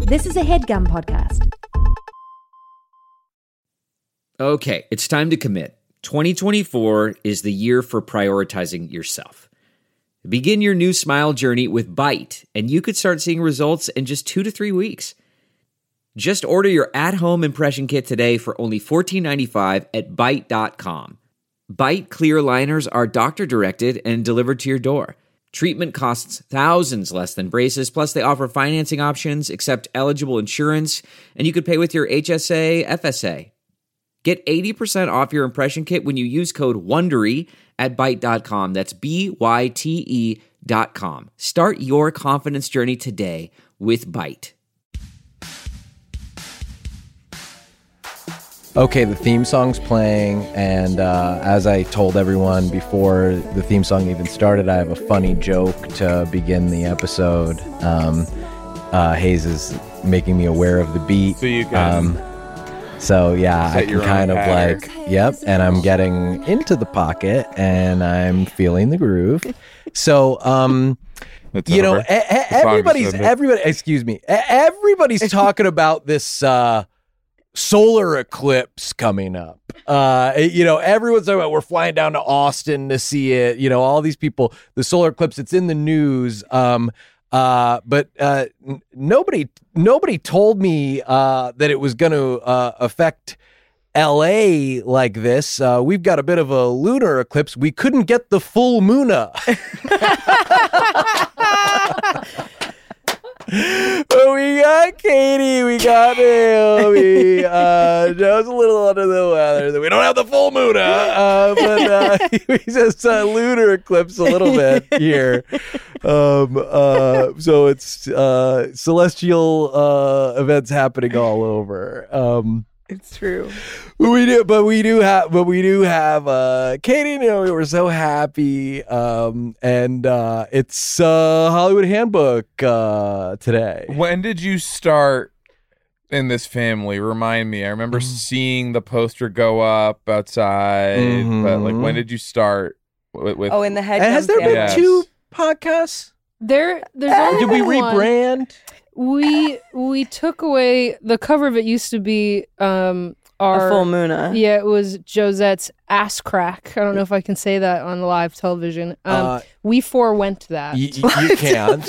This is a HeadGum podcast. Okay, it's time to commit. 2024 is the year for prioritizing yourself. Begin your new smile journey with Byte, and you could start seeing results in just 2 to 3 weeks. Just order your at-home impression kit today for only $14.95 at Byte.com. Byte clear liners are doctor-directed and delivered to your door. Treatment costs thousands less than braces, plus they offer financing options, accept eligible insurance, and you could pay with your HSA, FSA. Get 80% off your impression kit when you use code WONDERY at Byte.com. That's BYTE.com. Start your confidence journey today with Byte. Okay, the theme song's playing, and as I told everyone before the theme song even started, I have a funny joke to begin the episode. Hayes is making me aware of the beat. So you can so yeah, I can kind of pattern. like, yep, and I'm getting into the pocket, and I'm feeling the groove. So, It's you know, over. The song everybody's just ended. everybody's talking about this solar eclipse coming up. You know, everyone's talking about we're flying down to Austin to see it. You know, all these people, the solar eclipse, it's in the news. But nobody told me that it was going to affect LA like this. We've got a bit of a lunar eclipse. We couldn't get the full moona. But we got Katie, we got Naomi. Joe's a little under the weather. We don't have the full moon, but we just lunar eclipse a little bit here. So it's celestial events happening all over. It's true. We do have Katie and Naomi. We're so happy, and it's Hollywood Handbook today. When did you start in this family? Remind me. I remember seeing the poster go up outside, but like, when did you start with Oh, in the head. And has there been Yes. 2 podcasts? There's only Did we been one. rebrand? We took away the cover of it. Used to be A our full moona. Yeah, it was Josette's ass crack. I don't know if I can say that on the live television. We forewent that. You can't.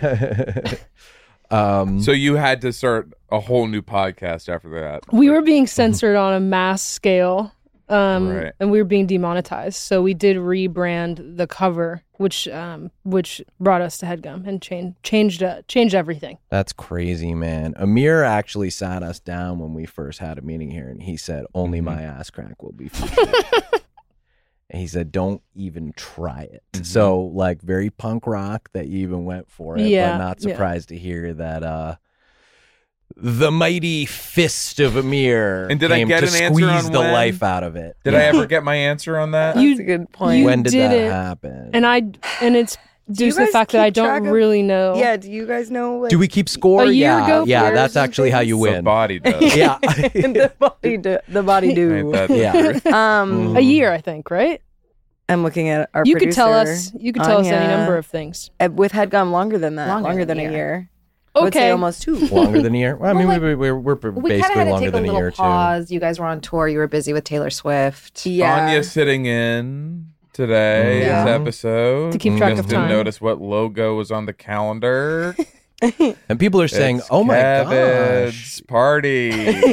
So you had to start a whole new podcast after that. We were being censored on a mass scale, Right. and we were being demonetized. So we did rebrand the cover, which brought us to HeadGum and changed everything. That's crazy, man. Amir actually sat us down when we first had a meeting here, and he said, only my ass crack will be featured. And he said, don't even try it. So, like, very punk rock that you even went for it, Yeah, but not yeah. surprised to hear that the mighty fist of Amir And did I came get to an answer squeeze on the when? life out of it. Did I ever get my answer on that? You- That's a good point. you When did did that it, happen? and it's due you to the guys fact that I keep track don't of- really know. Yeah, do you guys know? Like, Do we keep score? A year yeah, ago, yeah, years that's and actually how you things? The win. body does. Yeah. the body do. Ain't that Yeah. the truth? A year, I think, right? I'm looking at our You could tell producer, us. You could tell us any Anya. number of things. With HeadGum longer than that. Longer Longer than than a a year. year. I would say Okay. almost 2. Longer than a year? Well, I mean, Well, we're We kind of basically had to longer take a than a little year, pause. You guys were on tour. You were busy with Taylor Swift. Yeah. Anya sitting in today's Yeah. episode To keep track Just of didn't time. notice what logo was on the calendar. too. And people are saying, It's oh my Kevin's gosh. party.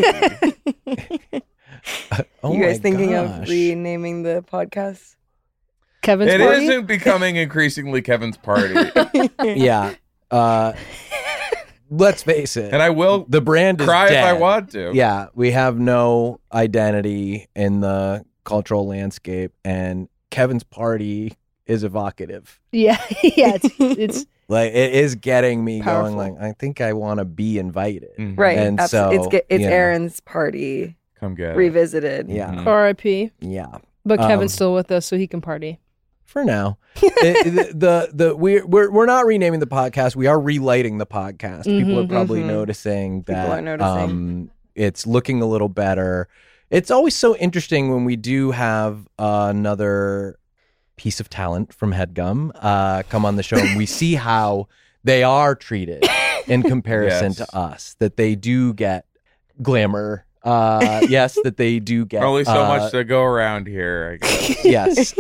Oh You guys my thinking gosh. of renaming the podcast? Kevin's It party? isn't becoming increasingly Kevin's party. Yeah. Let's face it. And I will the brand is cry if I dead. want to. Yeah, we have no identity in the cultural landscape, and Kevin's party is evocative. Yeah, yeah. It's Like, it is getting me Powerful. going, like, I think I want to be invited. Mhm. Right. And absolutely. so, It's you know. Aaron's party Come get it. revisited. Yeah. Mhm. R.I.P. Yeah. But Kevin's Um, still with us, so he can party. For now, we're not renaming the podcast. We are relighting the podcast. People are probably mhm. noticing People that are noticing. it's looking a little better. It's always so interesting when we do have another piece of talent from HeadGum come on the show, and we see how they are treated in comparison Yes. to us. That they do get glamour. Yes, that they do get Only so much to go around here, I guess. yes.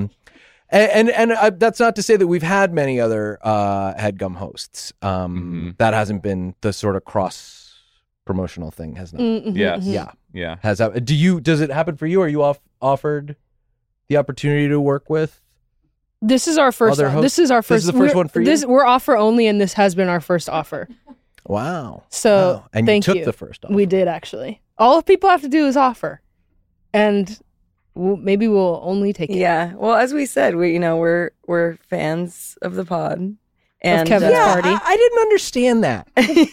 And that's not to say that we've had many other HeadGum hosts. That hasn't been the sort of cross promotional thing. Has not. Yes. Yeah. Yeah. Has that? Does it happen for you? Are you offered the opportunity to work with? This is our first. Other hosts? This is our first. This is the first one for you? We're offer only, and this has been our first offer. Wow. So Wow. And thank you took the first offer. We did actually. All people have to do is offer, and maybe we'll only take it. Yeah. Well, as we said, we're fans of the pod. And Kevin's Yeah, party. I didn't understand that.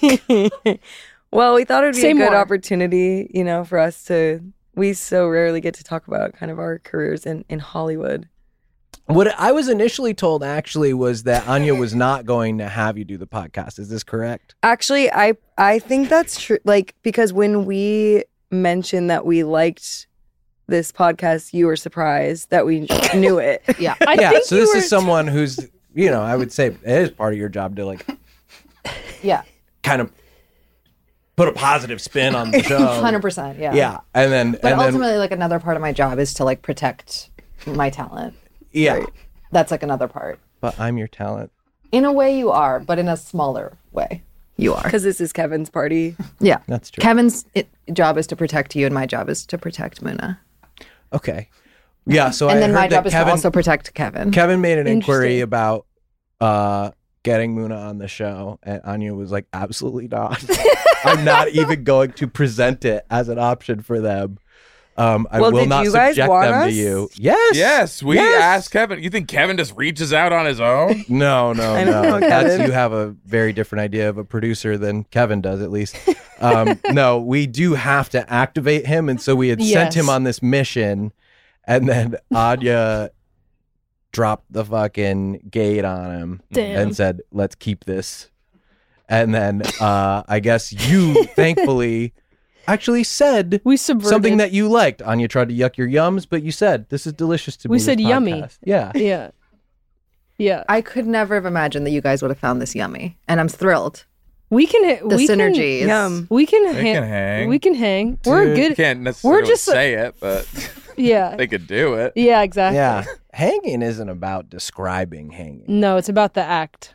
well, we thought it would be Say a good more. opportunity, for us to. We so rarely get to talk about kind of our careers in Hollywood. What I was initially told actually was that Anya was not going to have you do the podcast. Is this correct? Actually, I think that's true. Like, because when we mentioned that we liked this podcast, you were surprised that we knew it. Yeah. I Yeah. think So you this were is someone who's, I would say it is part of your job to Yeah. kind of put a positive spin on the show. 100%. Yeah. Yeah. And then, But and ultimately, like, another part of my job is to, like, protect my talent. yeah. That's, like, another part. But I'm your talent. In a way, you are, but in a smaller way. You are. Because this is Kevin's party. Yeah. That's true. Kevin's job is to protect you, and my job is to protect Muna. Okay. Yeah. So And I then heard my that job is to Kevin, also protect Kevin. Kevin made an inquiry Interesting. about getting Muna on the show, and Anya was like, absolutely not. I'm not even going to present it as an option for them. I Well, will did not you guys subject want them to us? you. Yes. Yes, we Yes. asked Kevin. You think Kevin just reaches out on his own? No. I know, That's, Kevin. you have a very different idea of a producer than Kevin does, at least. No, we do have to activate him, and so we had sent Yes. him on this mission, and then Anya dropped the fucking gate on him Damn. and said, "Let's keep this." And then I guess you, thankfully, actually said We subverted something that you liked. Anya tried to yuck your yums, but you said, "This is delicious to me." We this said yummy. podcast." Yeah. Yeah. Yeah. I could never have imagined that you guys would have found this yummy, and I'm thrilled. We can The we synergy is Yum. We can They can hang. We can hang. We're Dude, You good. can't necessarily just like- say it, but Yeah. they could do it. Yeah, exactly. Yeah. Hanging isn't about describing hanging. No, it's about the act.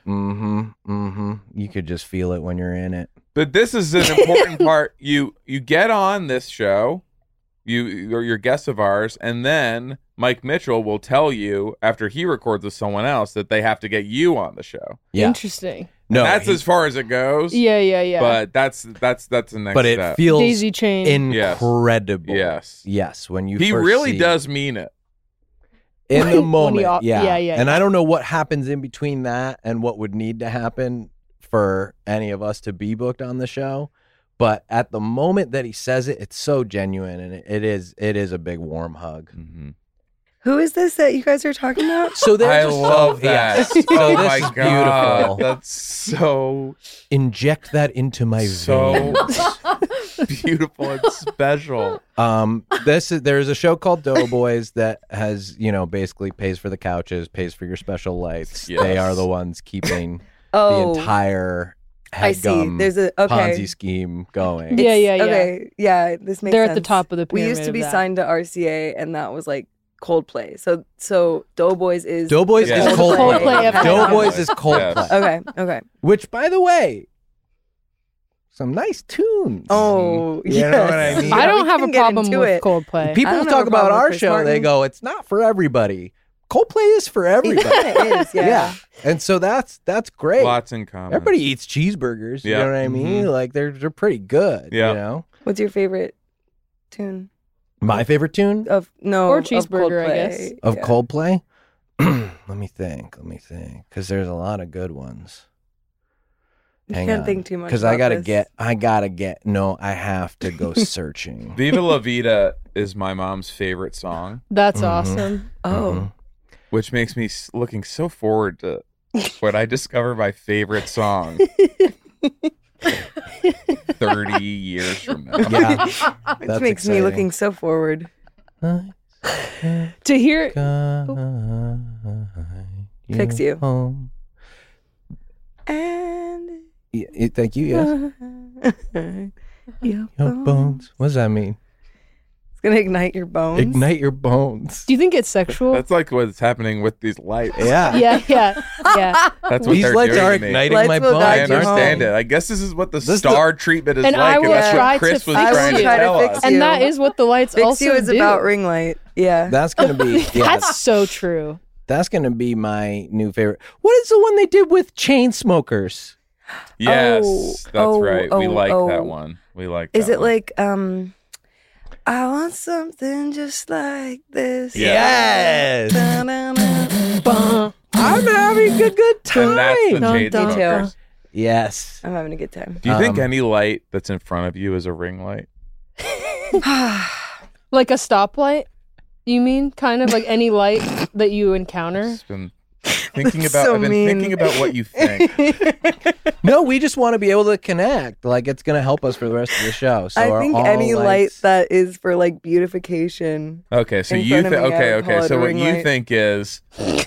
You could just feel it when you're in it. But this is an important part. You get on this show, you're guests of ours, and then Mike Mitchell will tell you after he records with someone else that they have to get you on the show. Yeah. Interesting. No, And that's he- as far as it goes. Yeah. But that's the next but it step. feels Daisy chain. incredible. Yes. Yes. When you He first really see- does mean it. in the When he moment. op- Yeah. yeah. And I don't know what happens in between that and what would need to happen for any of us to be booked on the show. But at the moment that he says it, it's so genuine, and it is a big warm hug. Mm-hmm. Who is this that you guys are talking about? So there's I love that. Yes. So Oh this my is god, beautiful. that's so Inject that into my so veins. beautiful and special. There's a show called Doughboys that has, basically pays for the couches, pays for your special lights. Yes. They are the ones keeping Oh, the entire I see. HeadGum There's a okay. Ponzi scheme going. Yeah. Okay, yeah, this makes They're sense. at the top of the We pyramid. used to of be that. signed to RCA, and that was like Coldplay. So Doughboys is Doughboys Yeah. is Coldplay Coldplay. of HeadGum. Doughboys is Coldplay. Yes. Okay. Which, by the way, some nice tunes. Oh, You know what I yes. mean? I don't We have a can get problem into with it. Coldplay. I People don't talk have a about problem with our Chris show. They Martin. go, it's not for everybody. Coldplay is for everybody. It is, yeah. And so that's great. Lots in common. Everybody eats cheeseburgers. You Yeah. know what I mean? Mhm. Like they're pretty good. Yeah. You know? What's your favorite tune My favorite tune of Or of cheeseburger, I Coldplay? guess. of Yeah. Coldplay. Let me think. Because there's a lot of good ones. You Hang can't on. think too much. Because I about this. I have to go searching. Viva La Vida is my mom's favorite song, That's Mhm. awesome. Oh, which makes me looking so forward to when I discover my favorite song 30 years from now. Yeah. which That's makes me exciting. looking so forward. To hear Fix you. Home. And Thank you. Yes. Your Your bones. What does that mean? It's gonna ignite your bones. Ignite your bones. Do you think it's sexual? That's like what's happening with these lights. Yeah. yeah. That's what These they're lights doing are to me. igniting Lights my will bones. guide I you understand home. it. I guess this is what the This star treatment is And like, I will and that's try what Chris to was fix trying you. to try to tell fix us. you. And that is what the lights Fix also you is do. about ring light. Yeah. That's gonna be. Yeah, That's so true. that's gonna be my new favorite. What is the one they did with chain smokers? Yes, Oh, that's oh, right. We oh, like oh. that one. We like. Is that it one. like I want something just like this. Yes. Da-da-da. I'm having a good time. And that's the Dun, chain dun. smokers. Yes. I'm having a good time. Do you think any light that's in front of you is a ring light? Like a stoplight? You mean kind of like any light that you encounter? I've been thinking about. So I've been mean. thinking about what you think. No, we just want to be able to connect. Like it's gonna help us for the rest of the show. So I are think all any light lights- that is for like beautification. Okay, so In you front think. of me, I Okay, would call okay. it So a what ring you light. think is,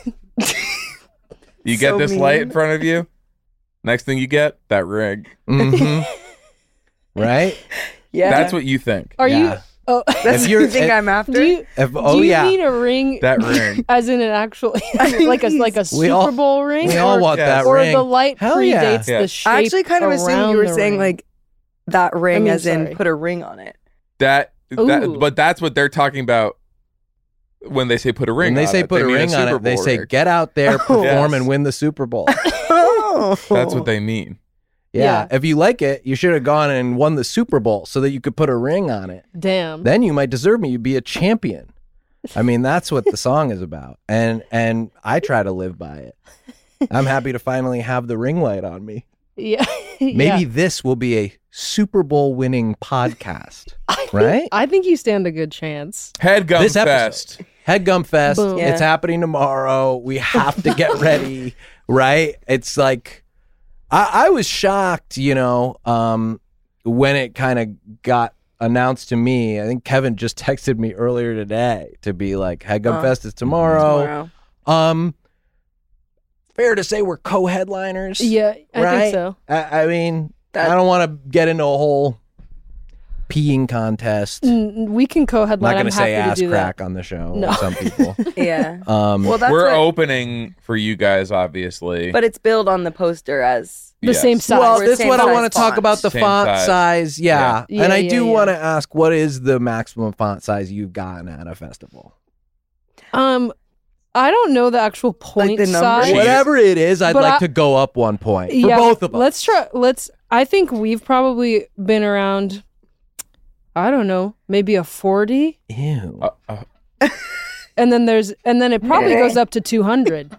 you get So this light in mean. front of you. Next thing you get, that ring. Mhm. Right? Yeah. That's what you think. Are you? Yeah. Oh, That's If what you're- you think if- I'm after? do you? Oh do you yeah. mean a ring? That ring. As in an actual, like a We all- Super Bowl ring? We all or, want Yes. that or ring. the light Hell predates yeah. the shape. I actually kind of assumed around you were the saying ring. like that ring mean, as in sorry. put a ring on it. That. Ooh. But that's what they're talking about when they say put a ring. When they on say it. put a mean ring on Super it, they Bowl say ring. get out there, perform, Yes. and win the Super Bowl. That's what they mean. Yeah. If you like it, you should have gone and won the Super Bowl so that you could put a ring on it. Damn. Then you might deserve me. You'd be a champion. I mean, that's what the song is about. And I try to live by it. I'm happy to finally have the ring light on me. yeah. Maybe Yeah. this will be a Super Bowl winning podcast, right? I think you stand a good chance. Headgum This episode. Fest. Headgum Fest. Boom. It's Yeah. happening tomorrow. We have to get ready, right? It's like, I was shocked, when it kind of got announced to me. I think Kevin just texted me earlier today to be like, Headgum Fest is tomorrow. Fair to say we're co-headliners. Yeah, I Right? think so. I mean, I don't want to get into a whole peeing contest. We can I'm co-headline. not going I'm to say happy ass to do crack that. on the show. No. Like some people. Yeah. Well, that's We're what, opening for you guys, obviously. but it's billed on the poster as The Yes. same size. Well, Or this is same what I size want to talk font. about the Same font size. size. Yeah. Yeah. And I Yeah, do yeah, want to yeah. ask, what is the maximum font size you've gotten at a festival? I don't know the actual point the number? size. Jeez. Whatever it is, I'd But like I- to go up 1 point for both of us. Let's try. I think we've probably been around. I don't know, maybe a 40, Ew. and then it probably goes up to 200.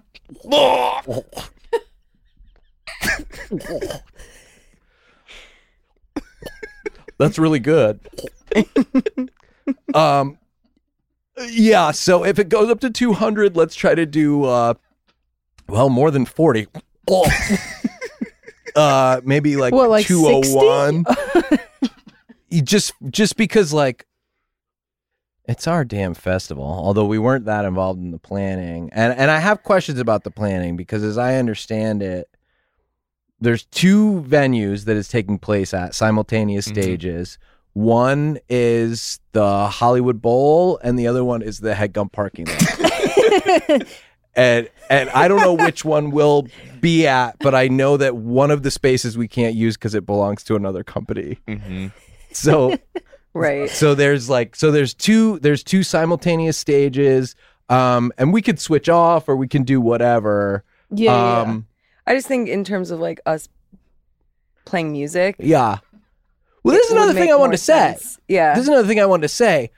That's really good. Yeah, so if it goes up to 200, let's try to do more than 40. Maybe like, What, like 201. just because like it's our damn festival, although we weren't that involved in the planning. And I have questions about the planning because as I understand it, there's two venues that is taking place at simultaneous stages. One is the Hollywood Bowl and the other one is the Headgum parking lot. And I don't know which one we'll be at, but I know that one of the spaces we can't use because it belongs to another company. Mhm. So right. so there's two simultaneous stages, and we could switch off or we can do whatever. Yeah, I just think in terms of like us playing music. Yeah. Well, this is it would another thing make I wanted more to say. sense. Yeah. This is another thing I wanted to say.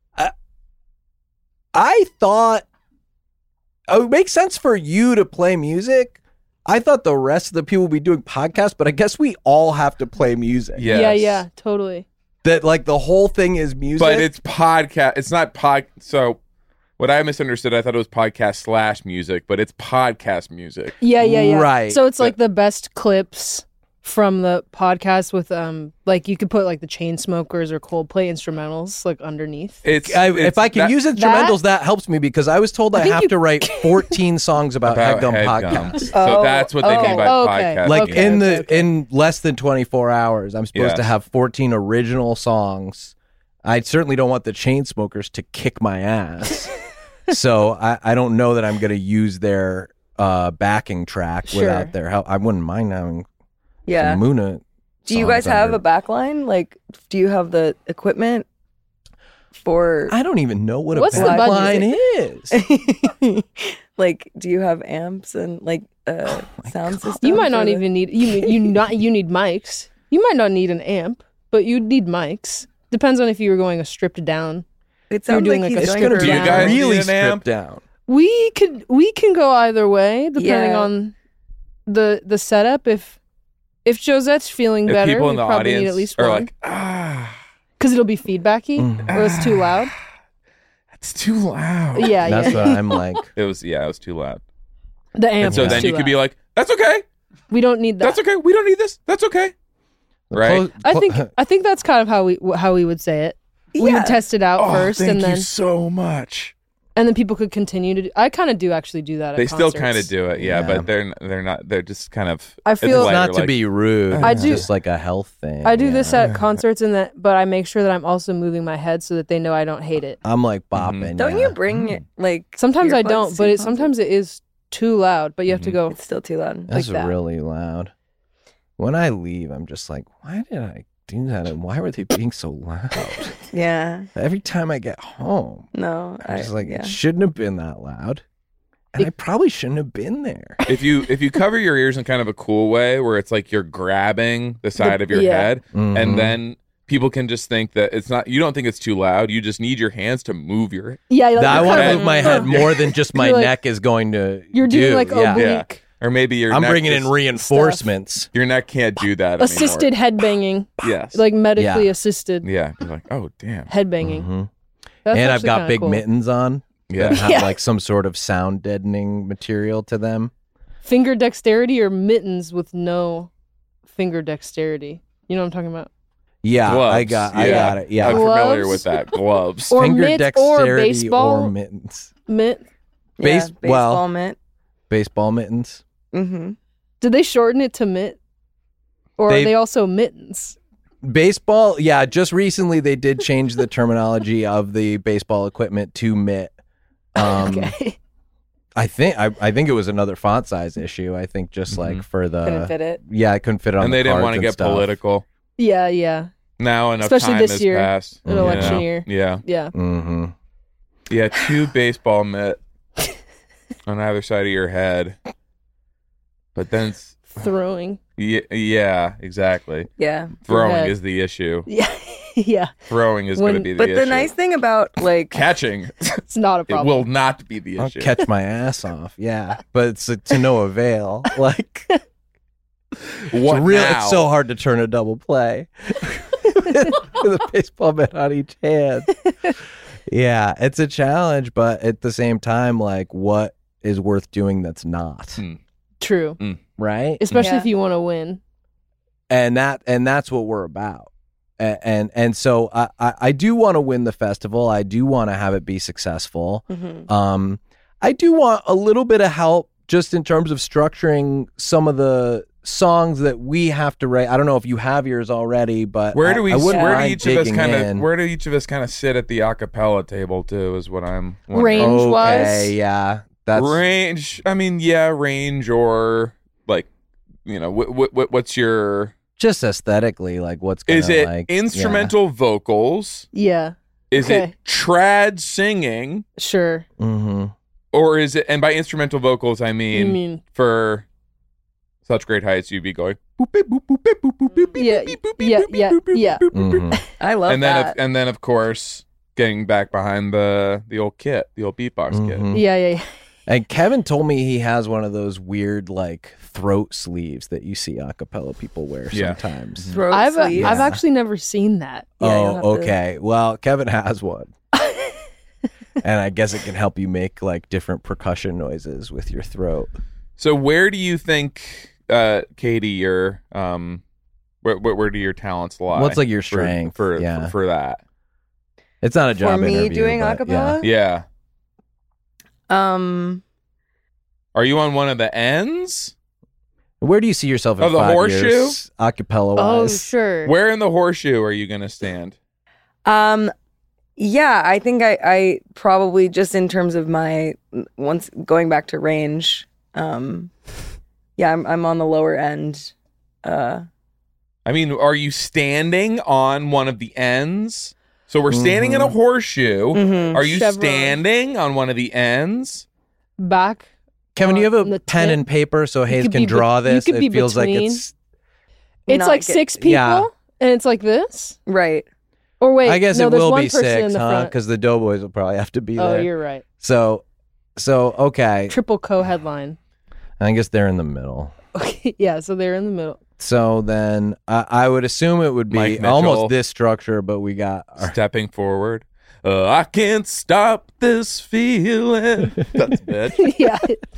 I thought it would make sense for you to play music. I thought the rest of the people would be doing podcasts, but I guess we all have to play music. Yes. yeah, totally. That like the whole thing is music. But it's podcast. It's not pod. So what I misunderstood, I thought it was podcast / music, but it's podcast music. Yeah. Right. So it's like the best clips from the podcast with like you could put like the Chainsmokers or Coldplay instrumentals like underneath. If I can use instrumentals, that helps me because I was told I have to write 14 songs about HeadGum podcasts. So that's what they mean by podcast. Like in less than 24 hours, I'm supposed to have 14 original songs. I certainly don't want the Chainsmokers to kick my ass. So I don't know that I'm going to use their backing track without their help. I wouldn't mind having some Muna. Do you guys have a backline? Like, do you have the equipment for? I don't even know what What's a the backline is. Like, do you have amps and like sound system? You might not even need you need mics. You might not need an amp, but you'd need mics. Depends on if you were going a stripped down. It sounds doing like like a he's stripped going down. for Do you guys really need an stripped amp? down. We can go either way depending on the setup. If Josette's feeling If better, people in we the probably need audience at least are one. like, Because it'll be feedbacky or it's too loud. it's too loud. Yeah, That's yeah. what I'm like. It was too loud. The amp. And so is then too you could be loud. like, that's okay. we don't need that. That's okay. We don't need this. That's okay. Right? I think that's kind of how we would say it. We would test it out first, thank and you then so much. and then people could continue to do. I kind of do actually do that. They at still concerts. kind of do it, but they're not. They're just kind of. I feel- It's Like, not to be rude. I It's do- just like a health thing. I do this at concerts, but I make sure that I'm also moving my head so that they know I don't hate it. I'm like bopping. Don't yeah. you bring like? Sometimes I earplugs don't, to but concerts? sometimes it is too loud. But you have to go. It's still too loud. That's like that. really loud. When I leave, I'm just like, why did I do that? And why were they being so loud? Yeah. Every time I get home, No. I'm just like, it shouldn't have been that loud. And I probably shouldn't have been there. If you cover your ears in kind of a cool way, where it's like you're grabbing the side of your yeah. head, Mhm. and then people can just think that it's not. You don't think it's too loud. You just need your hands to move your. Yeah, like, I you're want kind to of move my head more than just my You're like- neck is going to. You're doing like yeah. oblique, Or maybe your. I'm neck bringing in just- reinforcements. Your neck can't do that assisted head banging, anymore. Yes. like medically Yeah. assisted Yeah. You're like, oh damn. head banging. Mhm. That's And I've actually got kinda big cool. mittens on Yeah. that have Yeah. like some sort of sound deadening material to them. Finger dexterity or mittens with no finger dexterity. You know what I'm talking about? Yeah, Gloves. I got it. Yeah, I'm familiar Gloves? with that. Gloves. Or finger mitt or dexterity baseball or mittens. mitt. Base- Baseball well- mitt. Baseball mittens. Mm-hmm. Did they shorten it to mitt? Or They- are they also mittens? Baseball, yeah, just recently they did change the terminology of the baseball equipment to mitt. Okay. I think it was another font size issue. I think just like for the Couldn't fit it. Yeah, I couldn't fit it on And the they didn't cards want to and get stuff. political. Yeah, yeah. Now enough Especially time this has year, passed. an election year. Yeah. Yeah. Mm-hmm. Yeah, 2 baseball mitt on either side of your head. But then, Throwing. yeah, exactly. Yeah. Throwing head. is the issue. Yeah. yeah. Throwing is When- going to be the But issue. the nice thing about like Catching, It's not a it problem. will not be the I'll issue. catch my ass off. Yeah, but it's to no avail. Like What now? it's so hard to turn a double play with a baseball mitt on each hand. Yeah, it's a challenge, but at the same time, like, what is worth doing that's not True. right? Especially Yeah. if you want to win. And that's what we're about. And so I do want to win the festival. I do want to have it be successful. mhm. I do want a little bit of help just in terms of structuring some of the songs that we have to write. I don't know if you have yours already, but Where do we? I wouldn't Where do mind each of us digging kind in. of? Where do each of us kind of sit at the acapella table too? Is what I'm. Range. wondering. wise? Okay, yeah, that's Range. I mean, yeah, range or like, what's your? just aesthetically like what's gonna Is it like instrumental vocals? Yeah. Is Okay. it trad singing? Sure. Yeah. Mm-hmm. Or is it? And by instrumental vocals, I You mean, mean for Such Great Heights, you'd be going. boop, beep, boop, boop, beep, boop, boop, beep, Yeah, beep, boop, beep, yeah, boop, beep, yeah, boop, beep, yeah. boop, boop, boop. Mm-hmm. I love that. And then of course getting back behind the old kit, the old beatbox kit. Mhm. Yeah, yeah, yeah. And Kevin told me he has one of those weird like throat sleeves that you see a cappella people wear Yeah. sometimes. Throat I've sleeves. I've actually never seen that. Yeah, you'll have Oh, to- okay. Well, Kevin has one. And I guess it can help you make like different percussion noises with your throat. So where do you think Katie, your where do your talents lie? What's like your strength? for that? It's not a For job me interview, doing but acapella? Yeah. Um, Are you on one of the ends? Where do you see yourself in Oh, the 5 horseshoe? years, acapella Oh, wise? sure. Where in the horseshoe are you going to stand? yeah, I think I probably just in terms of my once going back to range. Yeah, I'm on the lower end. I mean, are you standing on one of the ends? So we're standing in a horseshoe. Mhm. Are you Chevron. standing on one of the ends? Back. Kevin, do you have on a the pen tip. and paper so Hayes could can be draw be- you this? could be It feels like between. it's. It's Not like get- 6 people, Yeah. and it's like this. Right. Or wait, I guess no, it there's will one be person in 6, the huh? front. Because the Doughboys will probably have to be Oh, there. you're right. So okay. Triple co-headline. I guess they're in the middle. Okay, yeah. So they're in the middle. So then I would assume it would Mike be Mitchell. almost this structure, but we got our, Stepping forward. I can't stop this feeling. That's a bitch. Yeah.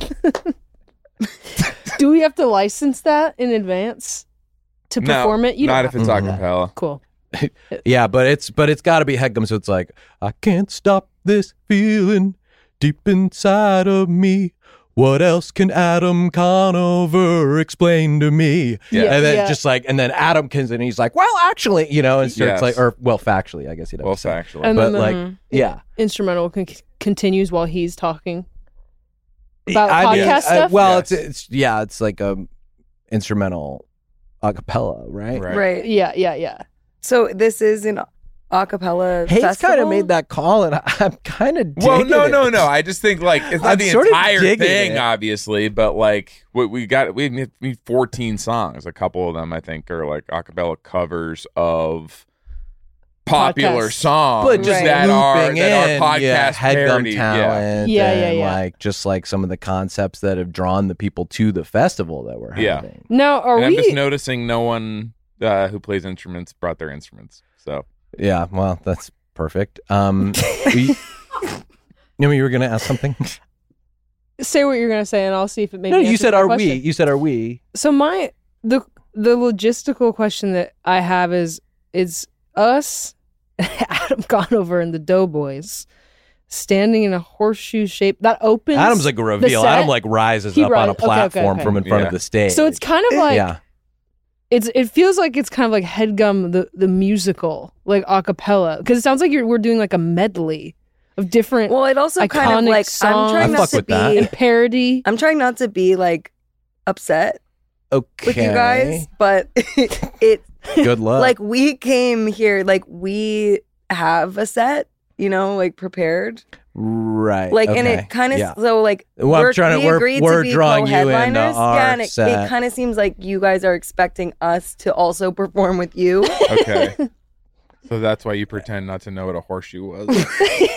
Do we have to license that in advance to perform no, it? You not don't if it's Mhm. acapella. Cool. yeah, but it's got to be headgum. So it's like I can't stop this feeling deep inside of me. What else can Adam Conover explain to me? Yeah, and then yeah. just like, and then Adam comes in and he's like, well, actually, and starts Yes. like, or well, factually, I guess he'd have Well, to say. factually. And But then like, yeah. Instrumental continues while he's talking about I mean, podcast stuff. well, Yes. it's like a instrumental a cappella, right? Right. Yeah. So this is an a cappella Hayes festival? kind of made that call, and I'm kind of Well, no. I just think like it's not I'm the sort of entire digging thing, it. obviously, but like we need 14 songs. A couple of them, I think, are like acapella covers of popular Podcasts. songs But just that are looping podcast in, headgum parody. talent, Yeah, and yeah. like just like some of the concepts that have drawn the people to the festival that we're Yeah. having. Now, are And I'm we? just noticing no one who plays instruments brought their instruments. So Yeah, well, that's perfect. You were going to ask something? Say what you're gonna say, and I'll see if it makes. No, you said are we? You said are we? So the logistical question that I have is us, Adam Conover and the Doughboys, standing in a horseshoe shape that opens. Adam's like a reveal. set? Adam like rises He up on a okay, platform okay. from in front Yeah. of the stage. So it's kind of like yeah. it feels like it's kind of like Headgum the musical, like a cappella, because it sounds like we're doing like a medley of different Well, it also kind of iconic like songs. I'm trying I not fuck to with that. and be. parody. I'm trying not to be like upset Okay. with you guys, but it Good luck. like we came here like we have a set, like prepared. right. Like and okay. it kind of Yeah. so like Well, I'm trying to- we we're- agreed we're to be drawing you into co-headliners. our Yeah, and it set. kind of seems like you guys are expecting us to also perform with you. okay. So that's why you pretend not to know what a horseshoe was.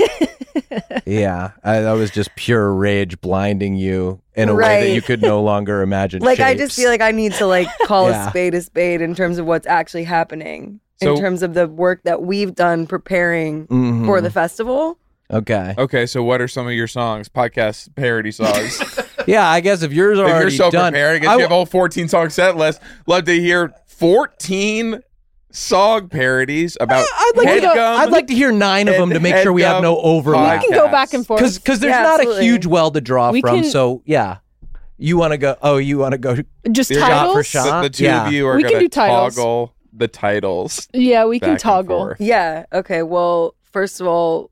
Yeah, that was just pure rage blinding you in a way that Right. you could no longer imagine. Like I shapes. just feel like I need to like call Yeah. a spade in terms of what's actually happening. So- in terms of the work that we've done preparing Mhm. for the festival. Okay. Okay, so what are some of your songs? Podcast parody songs. Yeah, I guess if yours are If you're already so done, prepared, I guess you have a whole 14 song set list. Love to hear 14 song parodies about I'd like to hear 9 of them to make sure we have no Headgum overlap. We can go back and forth. Because there's Yeah, not absolutely. a huge well to draw We from. can- So yeah, you want to go? Oh, you want to go? Just Shot titles. for shot. The two Yeah. of you are We can going to do titles. toggle the titles. Yeah, we back can and toggle. forth. Yeah. Okay. Well, first of all,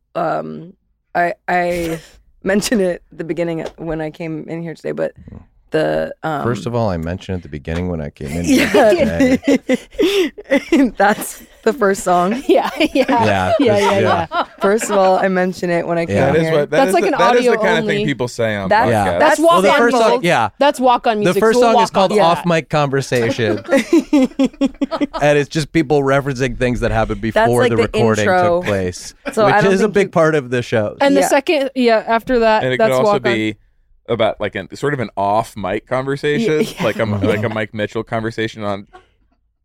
I mentioned it at the beginning when I came in here today, but the First of all, I mentioned at the beginning when I came in. yeah, that's the first song. Yeah. Yeah. First of all, I mentioned it when I came Yeah. That here. is what That's is like the, an that is the audio kind of only. thing people say on That's- podcasts. That's Well, walk the on first music. song, yeah. That's walk on The music. first so we'll song is walk called on. Off Mic Conversation. And it's just people referencing things that happened before like the the recording intro. took place, So I which don't is a think big you- part of the show. And the Yeah. second, after that, and it could that's also walk be about like an sort of an off mic conversation, Yeah. like a Mike Mitchell conversation on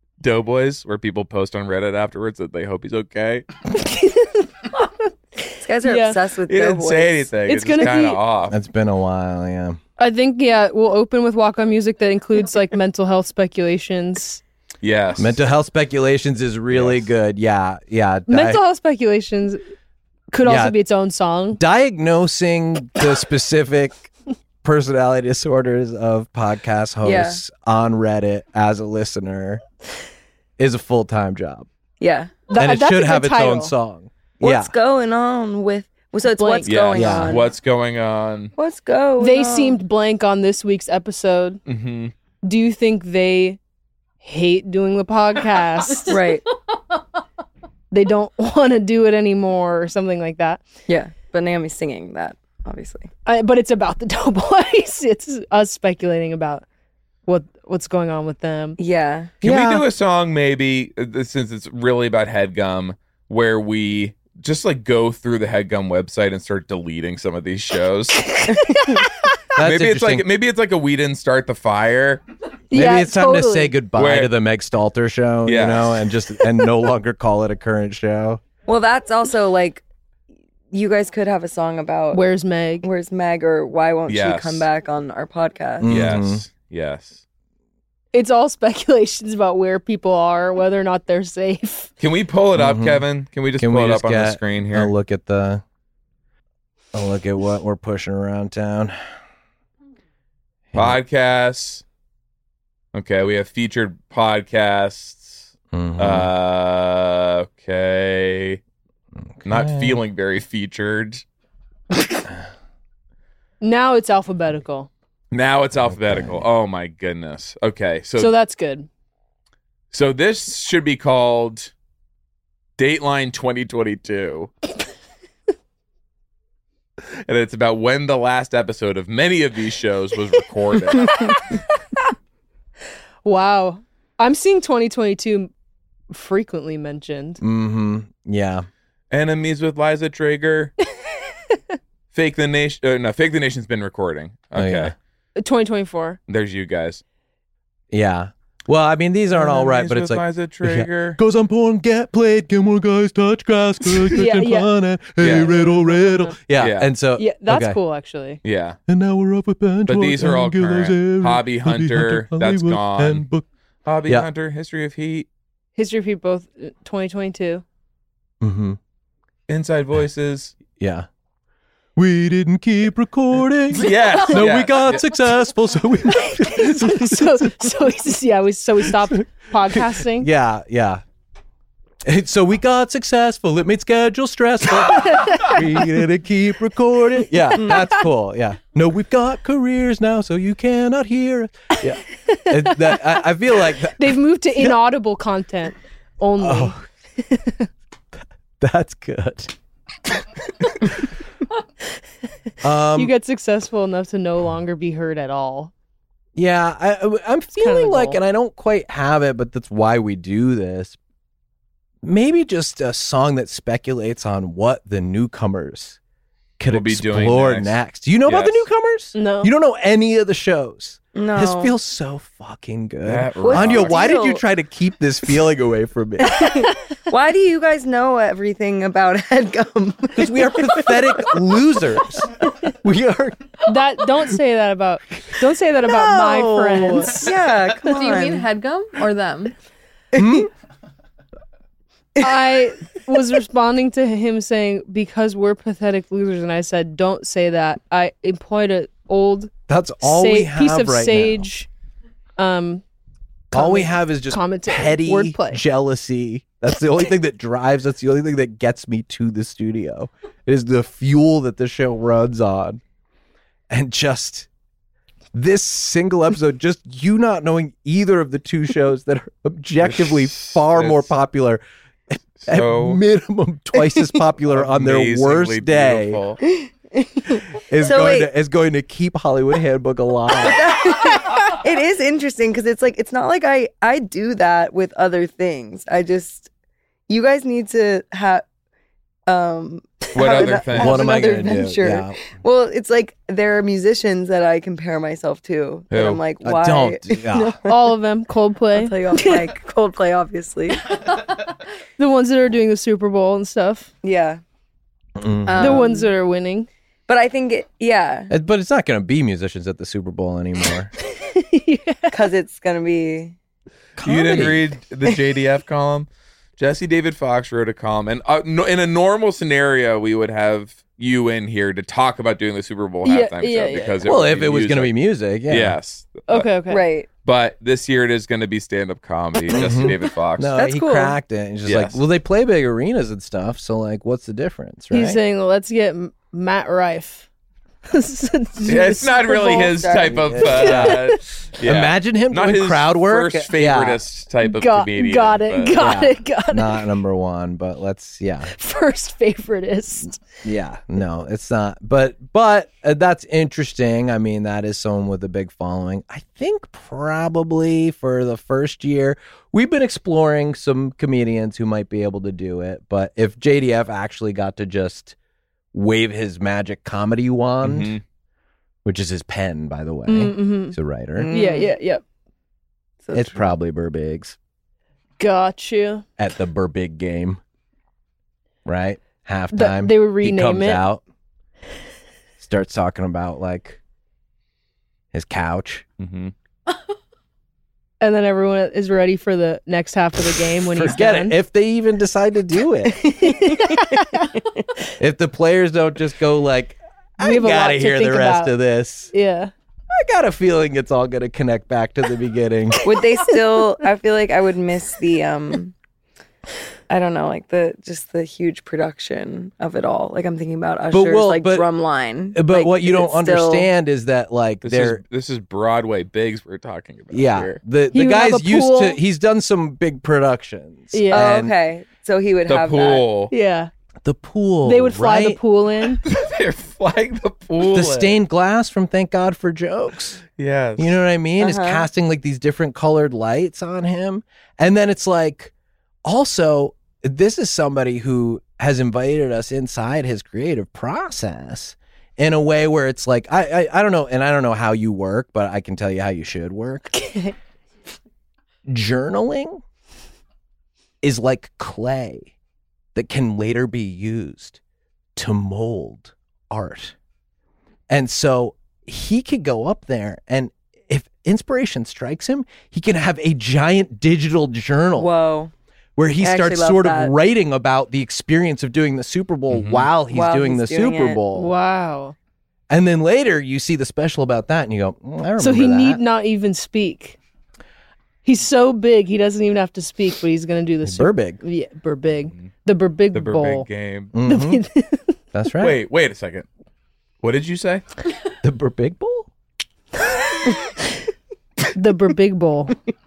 Doughboys, where people post on Reddit afterwards that they hope he's okay. This guys are Yeah. obsessed with He didn't Doughboys. say anything. It's It's just gonna kind of be- off. It's been a while, yeah. I think we'll open with Walk On Music that includes like mental health speculations. Yes. Mental health speculations is really Yes. good. Yeah. Mental health speculations could Yeah. also be its own song. Diagnosing the specific personality disorders of podcast hosts on Reddit as a listener is a full-time job. Yeah. And it That's a should good have its title. own song. What's going on with? So it's Blank. what's Yeah. going Yeah. on. What's going on? What's going They on? seemed blank on this week's episode. Mm-hmm. Do you think they hate doing the podcast? right. They don't want to do it anymore or something like that. Yeah. But Naomi's singing that, obviously. But it's about the Doughboys. It's us speculating about what's going on with them. Yeah. Can Yeah. we do a song maybe, since it's really about HeadGum, where we just like go through the HeadGum website and start deleting some of these shows? That's maybe it's like a we didn't start the fire. Maybe Yeah, it's time to totally. say goodbye Where- to the Meg Stalter show, Yeah. you know, and no longer call it a current show. Well, that's also like, you guys could have a song about Where's Meg? where's Meg or why won't she Yes. come back on our podcast? Mhm. Yes. It's all speculations about where people are, whether or not they're safe. Can we pull it up, Mhm. Kevin? Can we just Can pull we it just up on the get screen a here? look at what we're pushing around town? Podcasts. Okay, we have featured podcasts. Mhm. Okay. Not Okay. feeling very featured. Now it's alphabetical. Now it's alphabetical. Oh my goodness. Okay, So that's good. So this should be called Dateline 2022. And it's about when the last episode of many of these shows was recorded. Wow. I'm seeing 2022 frequently mentioned. Yeah. Enemies with Liza Traeger. Fake the Nation. No, Fake the Nation's been recording. Okay. Oh, yeah. 2024. There's you guys. Yeah. Well, I mean, these aren't all right, Enemies but it's with like Liza Traeger. Cause I'm born, get played, Gilmore guys touch grass, good, Yeah, catching yeah. fun, and hey, Yeah. riddle. Yeah. Yeah. And so Yeah, that's okay. cool actually. Yeah. And now we're up with bench. But these are all current. Hobby Hunter, that's Hollywood gone. Handbook. Hobby Yeah. Hunter, History of Heat, History of Heat both 2022. Mm-hmm. Inside Voices. Yeah. We didn't keep recording. Yes. No, yes, we got yes. successful, so we. so we stopped podcasting. Yeah. So we got successful. It made schedule stressful. We didn't keep recording. Yeah, that's cool. Yeah. No, we've got careers now, so you cannot hear. Yeah. I feel like They've moved to inaudible content only. Oh. that's good. You get successful enough to no longer be heard at all. Yeah, I'm kinda feeling the like, goal. and I don't quite have it, but that's why we do this. Maybe just a song that speculates on what the newcomers could Will be doing explore next. next. Do you know about the Yes. newcomers? No. You don't know any of the shows. No. This feels so fucking good. That Anya, rocks. why did you Deal. try to keep this feeling away from me? Why do you guys know everything about HeadGum? Because we are pathetic losers. We are. Don't say that about my No. friends. Yeah, come Do you on. mean HeadGum or them? I was responding to him saying because we're pathetic losers, and I said don't say that. I employed an old That's all we have piece of right sage. now. All we have is just commentary, petty wordplay. jealousy. That's the only thing that drives. That's the only thing that gets me to the studio. It is the fuel that the show runs on, and just this single episode, just you not knowing either of the two shows that are objectively far more It's popular. So at minimum twice as popular on their amazingly worst day beautiful. is So going to keep Hollywood Handbook alive. It is interesting because it's like it's not like I do that with other things. You guys need to have What have other an- thing? have What am I another going to do? venture. Yeah. Well, it's like there are musicians that I compare myself to. And Who? I'm like, why? Don't. Yeah. All of them, I'll Coldplay, tell you off mic. Coldplay, obviously. the ones that are doing the Super Bowl and stuff. Yeah. The ones that are winning. But I think, yeah, But it's not going to be musicians at the Super Bowl anymore. because it's going to be. You didn't read the JDF column? Jesse David Fox wrote a column, and in a normal scenario, we would have you in here to talk about doing the Super Bowl Yeah, halftime yeah, show yeah. because Well, would if it was going to be music, yeah. yes, Okay. Right. But this year it is going to be stand-up comedy. Jesse David Fox. No, That's he cool. cracked it. He's just Yes. like, well, they play big arenas and stuff, so like, what's the difference, right? He's saying, let's get Matt Rife. Yeah, it's not really his star. type of. Yeah. Yeah. Imagine him Not doing his crowd work. First Yeah. favoritist type of Got comedian. it. but- Got it. Not number one, but First favoritist. yeah, no, it's not. But that's interesting. I mean, that is someone with a big following. I think probably for the first year, we've been exploring some comedians who might be able to do it. But if JDF actually got to just wave his magic comedy wand, Mhm. which is his pen, by the way, Mm-hmm. he's a writer. Yeah. So It's probably Burbig's Gotcha. at the Burbig game, right? Halftime, They would he rename comes it. out, starts talking about like his couch. Mhm. And then everyone is ready for the next half of the game when he's Forget done. it. If they even decide to do it, if the players don't just go like, We I have a lot gotta to hear the think rest about. of this. Yeah. I got a feeling it's all gonna connect back to the beginning. Would they still? I feel like I would miss the I don't know, like the huge production of it all. Like I'm thinking about Usher's drum line. But Like, what you is don't it still- understand is that like This is Broadway bigs we're talking about. yeah, here. the He would have guy's a used pool. to. He's done some big productions. Yeah. Oh, and okay. So he would The have pool. Yeah. the pool. They would fly the right? pool in. They're flying the pool. The in. stained glass from Thank God for Jokes. Yes. You know what I mean? Is Uh-huh. casting like these different colored lights on him. And then it's like, also, this is somebody who has invited us inside his creative process in a way where it's like, I don't know, and I don't know how you work, but I can tell you how you should work. Journaling is like clay that can later be used to mold art. And so he could go up there and if inspiration strikes him, he can have a giant digital journal Whoa. where he I actually starts love sort that. of writing about the experience of doing the Super Bowl while he's While doing he's the doing Super it. Bowl. Wow. And then later you see the special about that and you go, I remember So he that. need not even speak. He's so big, he doesn't even have to speak, but he's going to do the Burbig. Yeah, Burbig. The Burbig the Bowl. big game. Mhm. That's right. Wait a second. What did you say? The Burbig Bowl? The Burbig Bowl.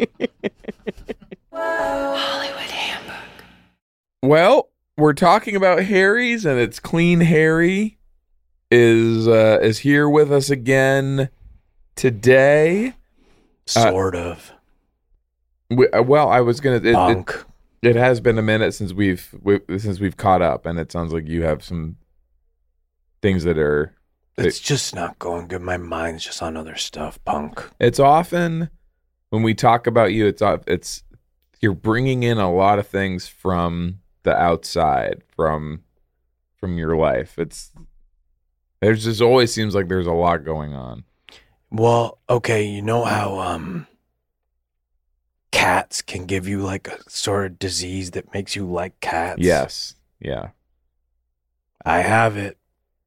Well, we're talking about Harry's, and it's Clean Harry is here with us again today. Sort of. Well, I was gonna. Punk. It has been a minute since we've caught up, and it sounds like you have some things that are. It's just not going good. My mind's just on other stuff, punk. It's often when we talk about you, it's you're bringing in a lot of things from the outside, from your life. There's just always seems like there's a lot going on. Well, okay, you know how cats can give you like a sort of disease that makes you like cats? Yes, yeah. I have it.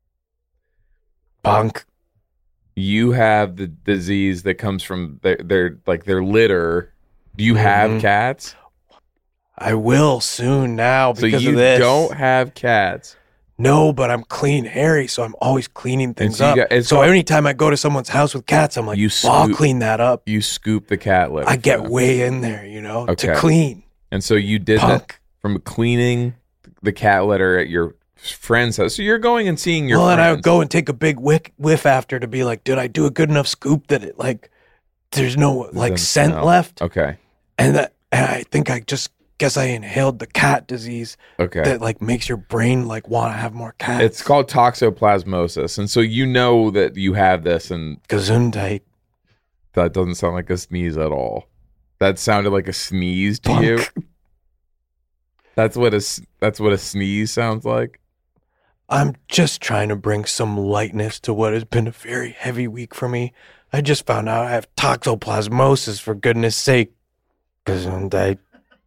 Punk. You have the disease that comes from their litter. Do you have Mhm. cats? I will soon now So because you of this. don't have cats. No, but I'm clean Harry, so I'm always cleaning things so you up. got- it's so called- anytime I go to someone's house with cats, I'm like, You I'll scoop- clean that up. You scoop the cat litter. I get for them. way in there, to Okay. clean. And so you did that Punk. from cleaning the cat litter at your friend's house. So you're going and seeing your Well, and I would friends. go and take a big whiff after to be like, did I do a good enough scoop that it like there's no like Doesn't scent smell. left? Okay. And I think I just guess I inhaled the cat disease Okay. that like makes your brain like want to have more cats. It's called toxoplasmosis. And so you know that you have this, and Gesundheit. that doesn't sound like a sneeze at all. That sounded like a sneeze to you. Punk. That's what a sneeze sounds like. I'm just trying to bring some lightness to what has been a very heavy week for me. I just found out I have toxoplasmosis, for goodness sake. Gesundheit.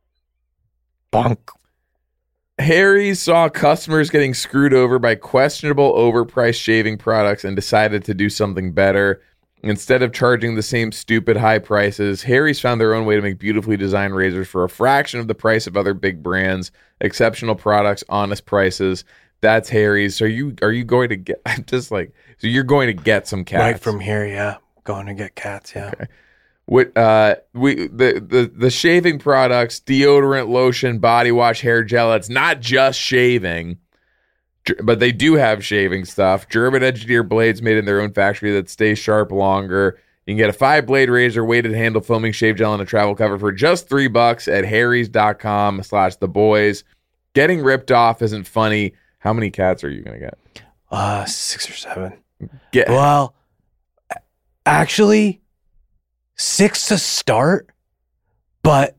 Bonk. Harry's saw customers getting screwed over by questionable overpriced shaving products and decided to do something better. Instead of charging the same stupid high prices, Harry's found their own way to make beautifully designed razors for a fraction of the price of other big brands. Exceptional products, honest prices. That's Harry's. So are you going to get? I'm just like, so you're going to get some cats Right from here, yeah. Going to get cats, yeah. Okay. What the shaving products, deodorant, lotion, body wash, hair gel. It's not just shaving, but they do have shaving stuff. German engineered blades made in their own factory that stay sharp longer. You can get a 5-blade razor, weighted handle, foaming shave gel, and a travel cover for just $3 at harrys.com/theboys. Getting ripped off isn't funny. How many cats are you going to get? 6 or 7. Well, actually, 6 to start, but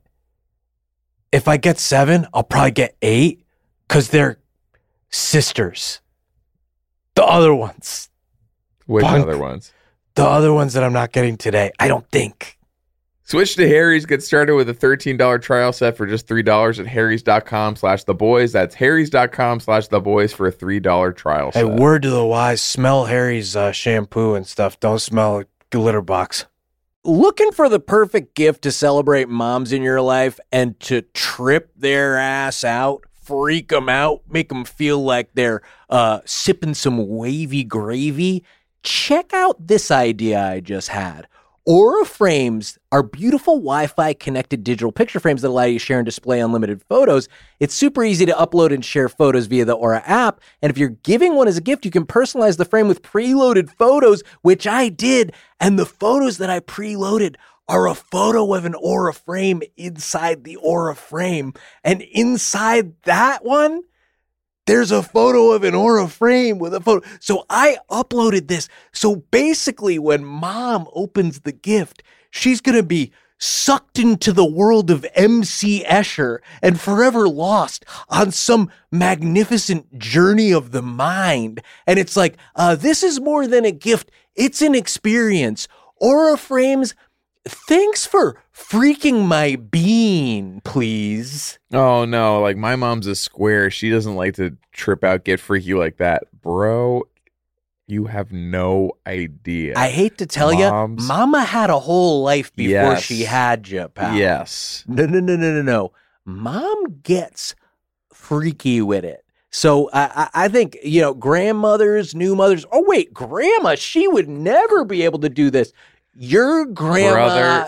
if I get 7, I'll probably get 8 because they're sisters. The other ones. which Punk. other ones? The other ones that I'm not getting today, I don't think. Switch to Harry's. Get started with a $13 trial set for just $3 at harrys.com/theboys. That's harrys.com/theboys for a $3 trial Hey, set. word to the wise, smell Harry's shampoo and stuff. Don't smell glitter box. Looking for the perfect gift to celebrate moms in your life and to trip their ass out, freak them out, make them feel like they're sipping some wavy gravy? Check out this idea I just had. Aura Frames are beautiful Wi-Fi connected digital picture frames that allow you to share and display unlimited photos. It's super easy to upload and share photos via the Aura app. And if you're giving one as a gift, you can personalize the frame with preloaded photos, which I did. And the photos that I preloaded are a photo of an Aura frame inside the Aura frame. And inside that one, there's a photo of an Aura frame with a photo. So I uploaded this. So basically, when mom opens the gift, she's going to be sucked into the world of MC Escher and forever lost on some magnificent journey of the mind. And it's like, this is more than a gift. It's an experience. Aura Frames, thanks for freaking my bean, please. Oh, no. Like, my mom's a square. She doesn't like to trip out, get freaky like that. Bro, you have no idea. I hate to tell you, Moms- mama had a whole life before Yes. she had you, pal. Yes. No. Mom gets freaky with it. So I think, grandmothers, new mothers. Oh, wait, grandma, she would never be able to do this. Your grandma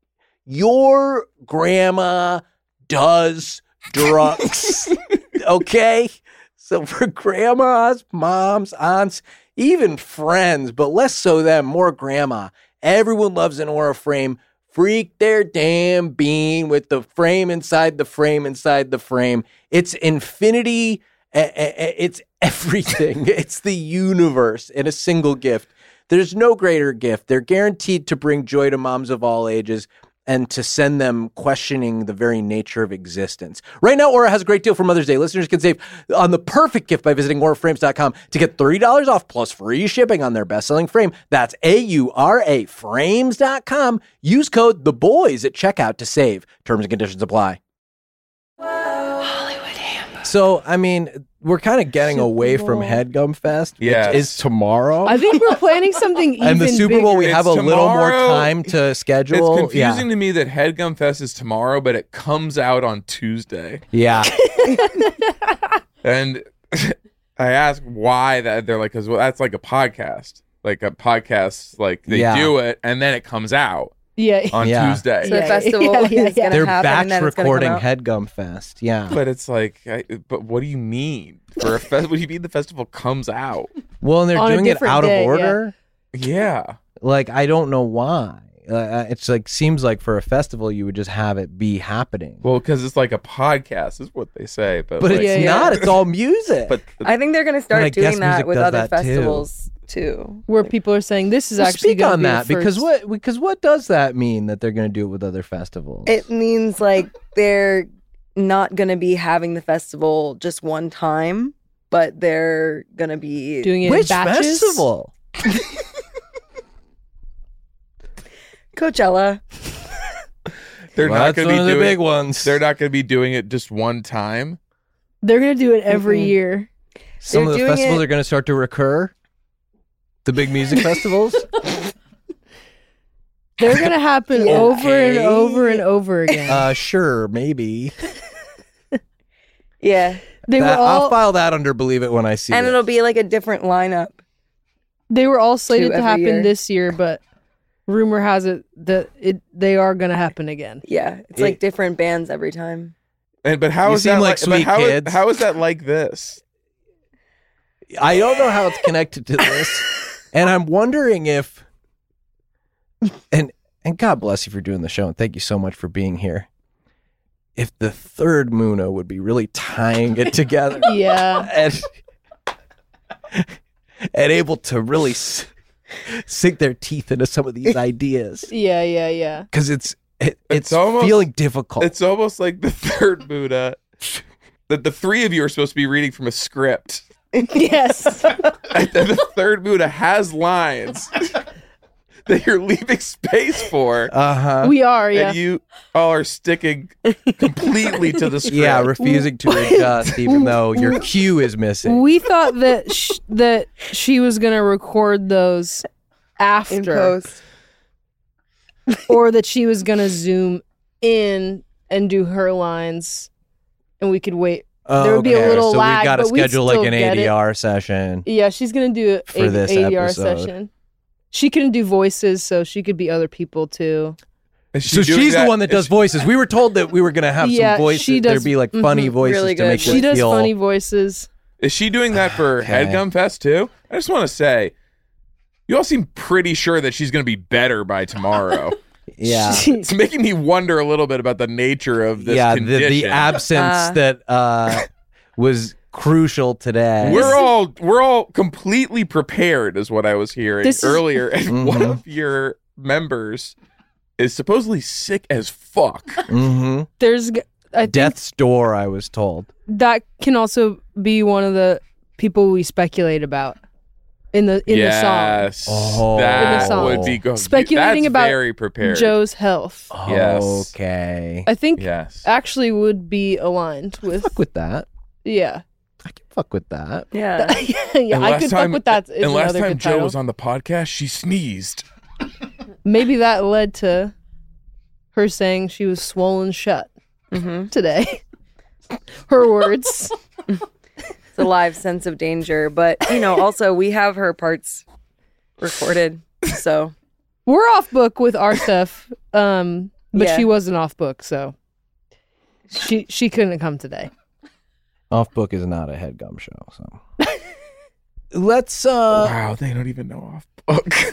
does drugs. Okay? So for grandmas, moms, aunts, even friends, but less so them, more grandma. Everyone loves an Aura frame. Freak their damn bean with the frame inside the frame inside the frame. It's infinity. It's everything. It's the universe in a single gift. There's no greater gift. They're guaranteed to bring joy to moms of all ages and to send them questioning the very nature of existence. Right now, Aura has a great deal for Mother's Day. Listeners can save on the perfect gift by visiting auraframes.com to get $30 off plus free shipping on their best-selling frame. That's AURA frames.com. Use code THEBOYS at checkout to save. Terms and conditions apply. So, I mean, we're kind of getting away from Headgum Fest, which Yes. is tomorrow. I think we're planning something even and the Super Bowl, we bigger. have a It's little more tomorrow. time to schedule. It's confusing to me that Headgum Fest is tomorrow, but it comes out on Tuesday. Yeah. And I ask why that. They're like, because that's like a podcast. Like a podcast, like they Yeah. do it, and then it comes out Yeah. on Yeah. Tuesday. So the festival is going to They're happen batch and then it's gonna come recording out. Headgum Fest. Yeah. But it's like, but what do you mean? For a what do you mean the festival comes out? Well, and they're On a doing it different out day, of order. Yeah. Like, I don't know why. It's like, seems like for a festival, you would just have it be happening. Well, because it's like a podcast, is what they say. But But like, it's Yeah. not. It's all music. But I think they're going to And start I guess doing that music with does other that too. festivals too. Where people are saying this is Well, actually speak gonna on be the that because first- what does that mean that they're going to do it with other festivals? It means like they're not going to be having the festival just one time. but they're gonna be Doing it Which in batches. festival? Coachella. They're Well, not that's going one to of be the doing big ones. They're not going to be doing it just one time. They're gonna do it every year. Some They're of the doing festivals it- are going to start to recur. The big music festivals. They're gonna happen Yeah. over and over and over again. Sure, maybe. Yeah. They were I'll all file that under believe it when I see And it. it'll be like a different lineup. they were all slated Two to every happen year. this year, but rumor has it that they are gonna happen again. Yeah. It's like different bands every time. But how You is seem that like but sweet how kids. how is that like this? I don't know how it's connected to this, and I'm wondering if, and God bless you for doing the show, and thank you so much for being here. If the third Muna would be really tying it together Yeah. and able to really sink their teeth into some of these ideas, Yeah. because it's almost- feeling difficult. It's almost like the third Buddha that the three of you are supposed to be reading from a script. Yes. And then the third Buddha has lines that you're leaving space for. We are, yeah. And you all are sticking completely to the script. Yeah, refusing to adjust even though your cue is missing. We thought that that she was gonna record those In after, post. or that she was gonna zoom in and do her lines, and we could wait. There would be a Okay, little so lag, we got to but we'd schedule like still an get it. ADR session. Yeah, she's gonna do For an this ADR episode. session. She couldn't do voices, so she could be other people too. Is she So doing she's the one that is does voices. We were told that we were going to have Yeah, some voices. she does- There'd be like funny voices Really to good. make She it She does feel. funny voices. Is she doing that for Okay. Headgum Fest too? I just want to say, you all seem pretty sure that she's going to be better by tomorrow. Yeah. It's making me wonder a little bit about the nature of this Yeah, condition. the absence that was crucial today. We're all completely prepared, is what I was hearing This is- earlier. And one of your members is supposedly sick as fuck. Mhm. There's, I think Death's door, I was told. that can also be one of the people we speculate about in the song. Yes, Oh. that In the song. would be good. Speculating That's about very prepared. Joe's health. Yes. Okay. I think Yes. actually would be aligned with Fuck with that. yeah. I can fuck with that. Yeah. Yeah, And I last could time- fuck with that. Is And last another time good Joe title. was on the podcast, she sneezed. Maybe that led to her saying she was swollen shut today. Her words. It's a live sense of danger. But, also we have her parts recorded. So We're off book with our stuff, but Yeah. she wasn't off book, so she couldn't come today. Off book is not a headgum show, so. Let's Wow, they don't even know off book.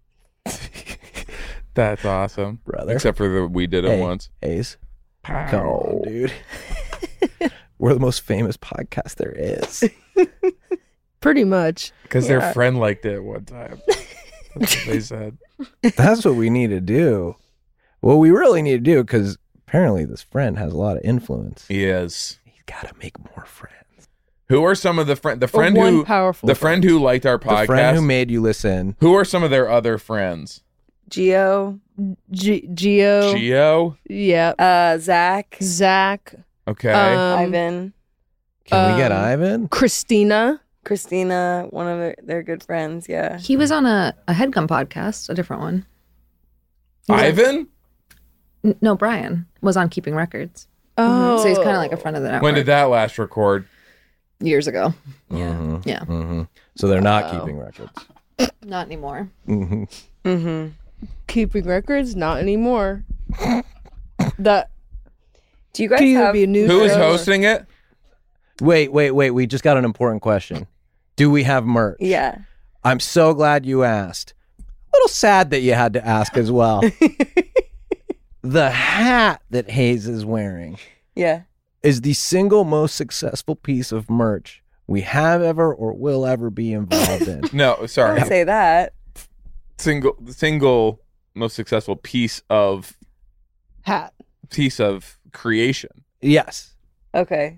That's awesome. Brother. Except for we did it Hey. once. Ace. Come on, dude. We're the most famous podcast there is. Pretty much. Because their friend liked it one time. That's what they said. That's what we need to do. What we really need to do, because apparently this friend has a lot of influence. He is. He's got to make more friends. Who are some of the friend? The Or friend one who powerful the friend who liked our The friend podcast. who made you listen. Who are some of their other friends? Geo, Geo. Geo. Yeah. Zach, Zach. Okay. Ivan, Can we get Um, Ivan? Christina. Christina, one of their good friends. Yeah. He was on a Headgum podcast, a different one. Ivan. No, Brian was on Keeping Records. Oh. So he's kind of like a friend of the network. When did that last record? Years ago. Mhm. Yeah. Mhm. So they're not Wow. keeping records. Not anymore. Mhm. Mm-hmm. Keeping records? Not anymore. That Do you guys could either have be a new Who is show or- hosting it? Wait. We just got an important question. Do we have merch? Yeah. I'm so glad you asked. A little sad that you had to ask as well. The hat that Hayes is wearing Yeah. is the single most successful piece of merch we have ever or will ever be involved in. No, I sorry. would say that. Single most successful piece of hat. creation. Yes. Okay.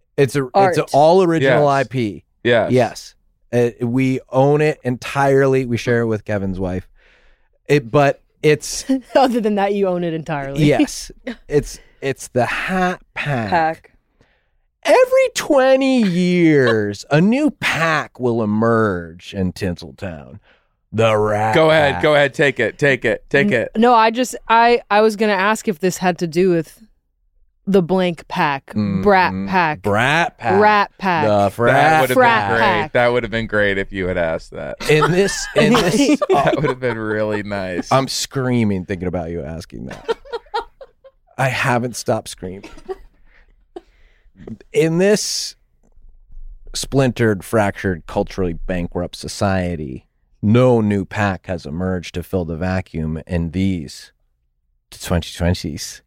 It's Art. an all original Yes. IP. Yes. Yes. We own it entirely. We share it with Kevin's wife. But it's Other than that, you own it entirely. yes. It's the Hat Pack. Pack. Every 20 years, a new pack will emerge in Tinseltown. The Rat Go ahead. Pack. Go ahead. Take it. No, I was gonna ask if this had to do with the blank pack, brat pack, Brat Pack. rat pack. The That Frat would have Frat been great. pack. That would have been great if you had asked that. In this, That would have been really nice. I'm screaming thinking about you asking that. I haven't stopped screaming. In this splintered, fractured, culturally bankrupt society, no new pack has emerged to fill the vacuum in these 2020s.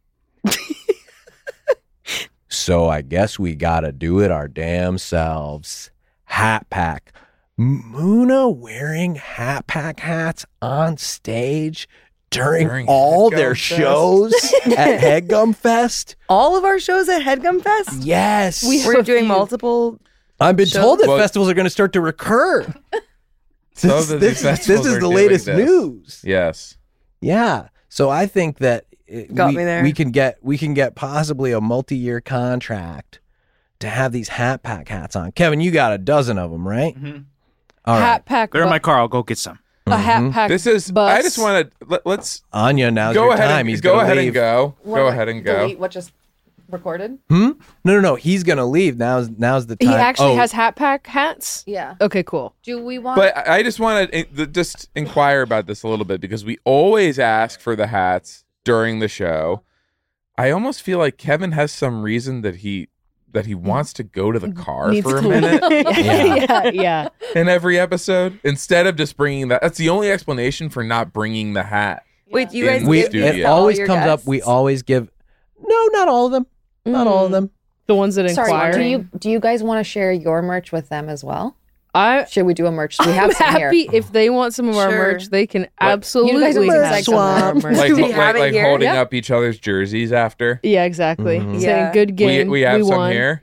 So I guess we gotta do it our damn selves. Hat Pack. Muna wearing Hat Pack hats on stage during all Headgum their Fest? shows at Headgum Fest. All of our shows at Headgum Fest? Yes. We're doing multiple. I've been told that Well- festivals are going to start to recur. So This, that this, these this festivals is are the doing latest this. news. Yes. Yeah. So I think that Got me there. we can get possibly a multi-year contract to have these Hat Pack hats on. Kevin, you got a dozen of them, right? Mm-hmm. All right. hat pack. They're in my car. I'll go get some. A hat pack. This is. bus. I just want to let's Anya, now's go your ahead. time. And, He's go gonna ahead leave. and go. Go ahead and go. Delete what just recorded? No. He's gonna leave. Now's the He time. actually Oh, has hat pack hats. Yeah. Okay, cool. Do we want? But I just want to just inquire about this a little bit because we always ask for the hats during the show. I almost feel like Kevin has some reason that he wants to go to the car Needs for a to minute yeah. in every episode instead of just bringing that. That's the only explanation for not bringing the hat. Wait, you In guys. the we give studio. this it to all always your comes up. guests? We always give. No, not all of them. Not all of them. The ones that Sorry, inquire. do you guys want to share your merch with them as well? I Should we do a merch? We have I'm some here. happy if they want some of our Sure. merch, they can You guys absolutely are have some of our swap. merch. Like Do we have it like here? holding Yeah. up each other's jerseys after. Yeah, exactly. Mhm. Saying Yeah. good game. We have some won. here.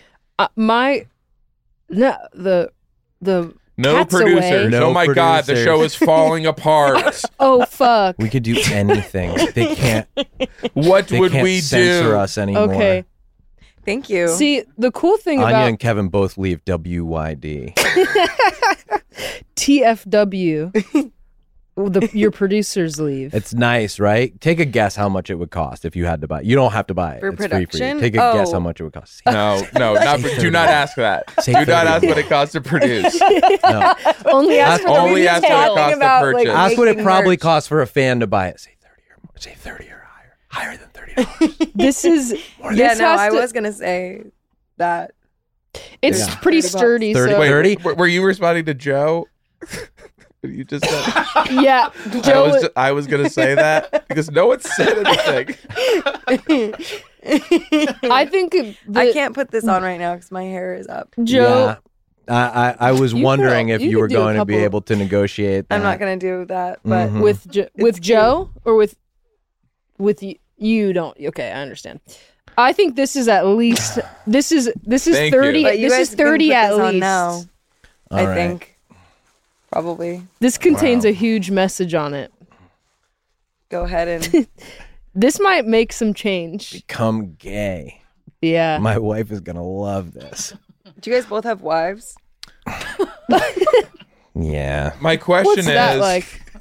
The No Cat's producers. away. No Oh my God, the producers. show is falling apart. oh fuck. We could do anything. They can't. What They would can't we censor do? us anymore. Okay. Thank you. See, the cool thing Anya about and Kevin both leave WYD. TFW, your producers leave. It's nice, right? Take a guess how much it would cost if you had to buy it. You don't have to buy it. For it's free for you. production? Take a guess Oh. how much it would cost. No, do not ask that. Say Do not 30. ask what it costs to produce. No. only ask for the Only ask what it retail. costs to about, like, purchase. Ask what it making probably merch. costs for a fan to buy it. Say 30 or more. Say 30 or higher. Higher than $30. This is yeah, this no, has I to- was gonna say that. It's Yeah. pretty 30 bucks. sturdy. 30 So Wait, 30? were you responding to Joe? You just said. yeah, Joe. I was gonna say that because no one said anything. I think I can't put this on right now because my hair is up. Joe. Yeah. I was You wondering could- if you you could were do a going to be couple- able to negotiate that. I'm not gonna do that, but Mhm. with Joe or with you don't. Okay, I understand. I think this is at least this is Thank 30. you. but you This guys is can 30 put at this on least. now. All I right. think probably This contains Wow. a huge message on it. go ahead and This might make some change. Become gay. Yeah. My wife is going to love this. do you guys both have wives? Yeah. My question What's is, that like?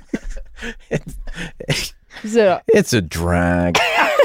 Is it It's a drag.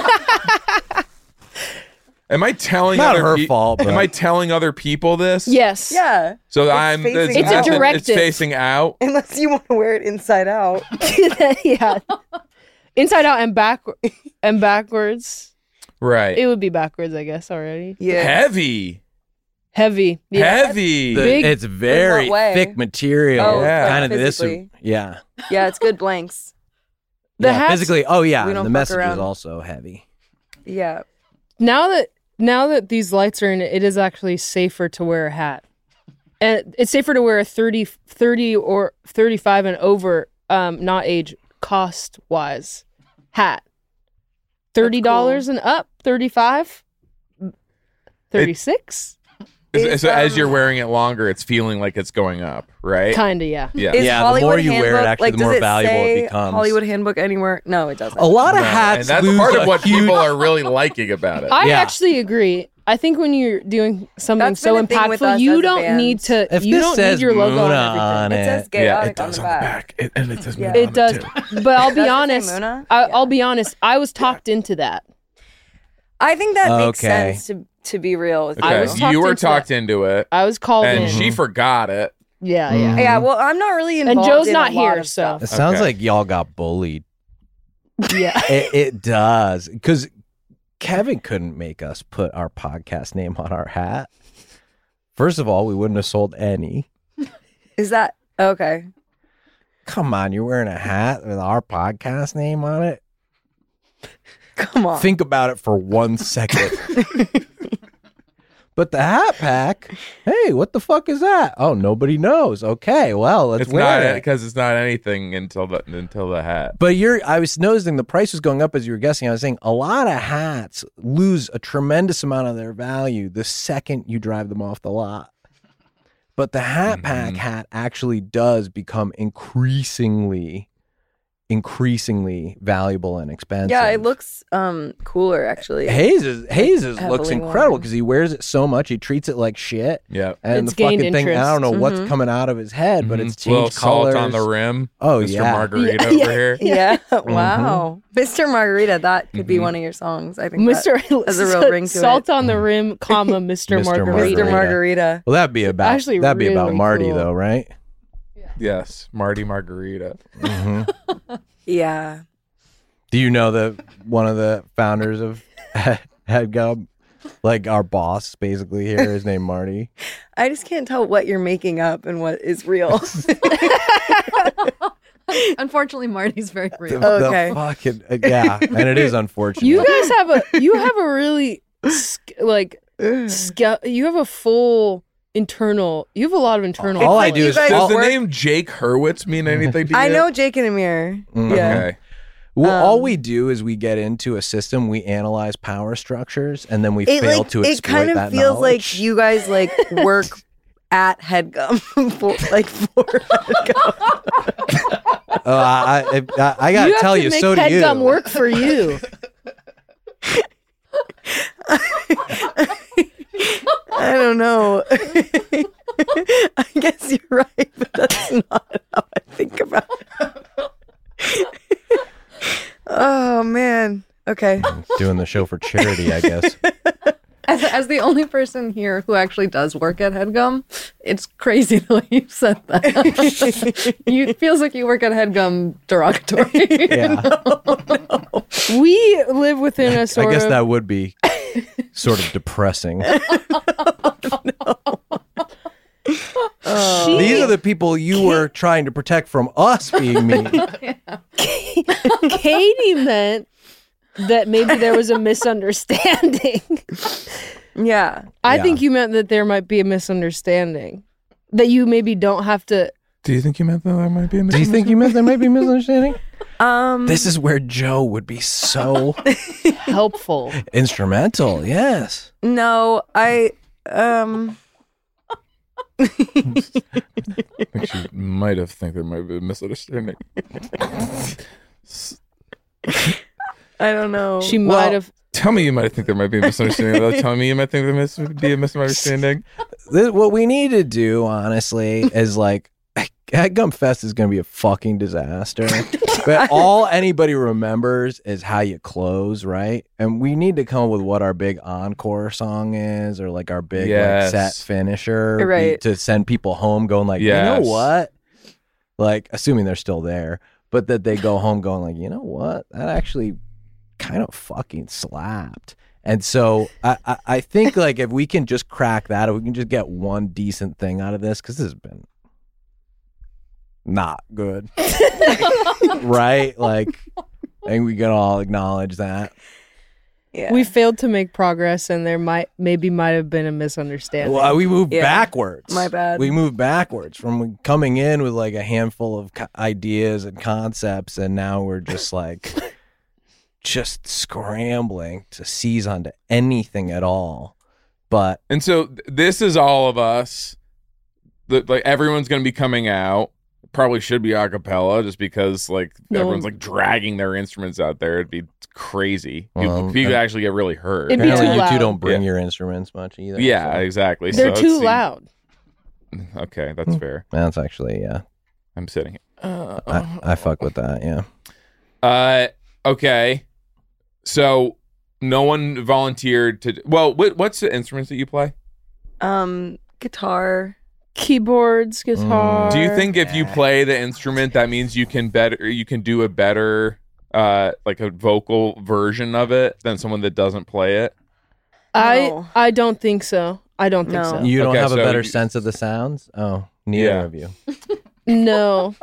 am I telling Not other her pe- fault, but Am I telling other people this? yes. Yeah, So It's I'm. facing It's, It's a not that directive. It's facing out. unless you want to wear it inside out. yeah. Inside out and backwards. Right. It would be backwards, I guess, already. Yeah, Heavy. Heavy. Yeah. Heavy. Big- It's very what way? thick material. Oh, Yeah. Kind of this. physically. Yeah. yeah, it's good blanks. The Yeah, hats- physically. Oh, yeah. We don't The fuck message is around. also heavy. Yeah, Now that these lights are in it, it is actually safer to wear a hat. And it's safer to wear a 30 or 35 and over, not age, cost wise hat. $30 and up, 35, 36. So as you're wearing it longer, it's feeling like it's going up, right? Kinda, yeah. Yeah. Is Yeah, the Hollywood more you wear it, Handbook, actually, like, the does more it valuable it say becomes. Hollywood Handbook anywhere? No, it doesn't. A lot of No, hats and that's lose part a of what huge- people are really liking about it. I Yeah. actually agree. I think when you're doing something That's so been a thing with impactful, us you as a don't band. need to. If You this don't says need your logo Muna on on everything. It says it, chaotic on the back. And it does. Yeah. It does, but I'll be Does it say honest. Muna? I'll be honest. I was talked into that. I think that makes Okay. sense to be real with I you. was talked You were into talked that. into it, I was called and in. she forgot it. Yeah, Mm-hmm. yeah. Yeah, well, I'm not really involved Joe's in not a lot here, of so- stuff. It sounds Okay. like y'all got bullied. Yeah. It does. Because Kevin couldn't make us put our podcast name on our hat. First of all, we wouldn't have sold any. Is that okay? Come on, you're wearing a hat with our podcast name on it? Come on. Think about it for 1 second. But the hat pack, hey, what the fuck is that? Oh, nobody knows. Okay, well, let's It's wear not it. because it's not anything until the hat. But I was noticing the price was going up as you were guessing. I was saying a lot of hats lose a tremendous amount of their value the second you drive them off the lot. But the hat pack hat actually does become increasingly valuable and expensive. Yeah, it looks cooler actually. Hayes looks heavily incredible worn. because he wears it so much. He treats it like shit. Yeah. And It's the fucking gained thing, I don't know interest. what's coming out of his head, but it's little changed salt colors. on the rim. Oh, Mr. yeah. Margarita over here. Yeah. Wow. Mr. Margarita, that could be one of your songs. I think Mr. that has a real ring to Salt it. on the rim, comma, Mr. Mr. Margarita. Mr. Margarita. Well, that'd be about Actually about really Marty cool. though, right? Yes, Marty Margarita. Yeah. Do you know that one of the founders of HeadGum, like our boss, basically here, is named Marty? I just can't tell what you're making up and what is real. Unfortunately, Marty's very real. The Okay. fucking yeah, and it is unfortunate. You guys have a really you have a full internal. You have a lot of internal. All I like do you is guys Does the work- name Jake Hurwitz mean anything to you? I know Jake and Amir. Mhm. Yeah. Okay. well, all we do is we get into a system, we analyze power structures, and then we fail to exploit it kind of that feels knowledge. like you guys like work at HeadGum for HeadGum. I gotta You have tell to you, make so do you. HeadGum work for you. I don't know. I guess you're right, but that's not how I think about it. Oh man. Okay. Doing the show for charity, I guess. As the only person here who actually does work at HeadGum, it's crazy the way you said that. It feels like you work at HeadGum derogatory. Yeah, We live within a I sort guess of. that would be sort of depressing. These are the people you were trying to protect from us being mean. Katie meant that maybe there was a misunderstanding. Yeah. I Yeah. think you meant that there might be a misunderstanding. That you maybe don't have to. Do you think you meant that there might be a Do you think you meant there might be a misunderstanding? Um This is where Joe would be so Helpful. instrumental. Yes. no, I I think she might have think there might be a misunderstanding. I don't know. She Well, might have. Tell me you might think there might be a misunderstanding without telling me you might think there might be a misunderstanding. What we need to do, honestly, is like, HeadGum Fest is going to be a fucking disaster. But all anybody remembers is how you close, right? And we need to come up with what our big encore song is, or like our big Yes. like, set finisher, Right. to send people home going like, you Yes. know what? Like, assuming they're still there, but that they go home going like, you know what? That actually kind of fucking slapped. And so I think like if we can just crack that, if we can just get one decent thing out of this, because this has been not good. Right? Like, I think we can all acknowledge that. yeah. We failed to make progress, and there might have been a misunderstanding. Well, we moved Yeah. backwards. My bad. We moved backwards from coming in with like a handful of ideas and concepts, and now we're just like just scrambling to seize onto anything at all But And so this is all of us. Like everyone's going to be coming out. Probably should be a cappella just because like everyone's like dragging their instruments out there. It'd be crazy. People actually get really hurt. It'd be too apparently you two loud. don't bring your instruments much either. Yeah, so. exactly. They're So too it's- loud. Okay, that's fair. That's actually, yeah. I'm sitting here. I fuck with that, yeah. Okay. So no one volunteered to. Well, what's the instruments that you play? Guitar. Keyboards, guitar. Do you think if you play the instrument, that means you can do a better, like a vocal version of it than someone that doesn't play it? No. I don't think so. I don't think No. so. You don't Okay, have a so better you- sense of the sounds? Oh, neither Yeah. of you. No.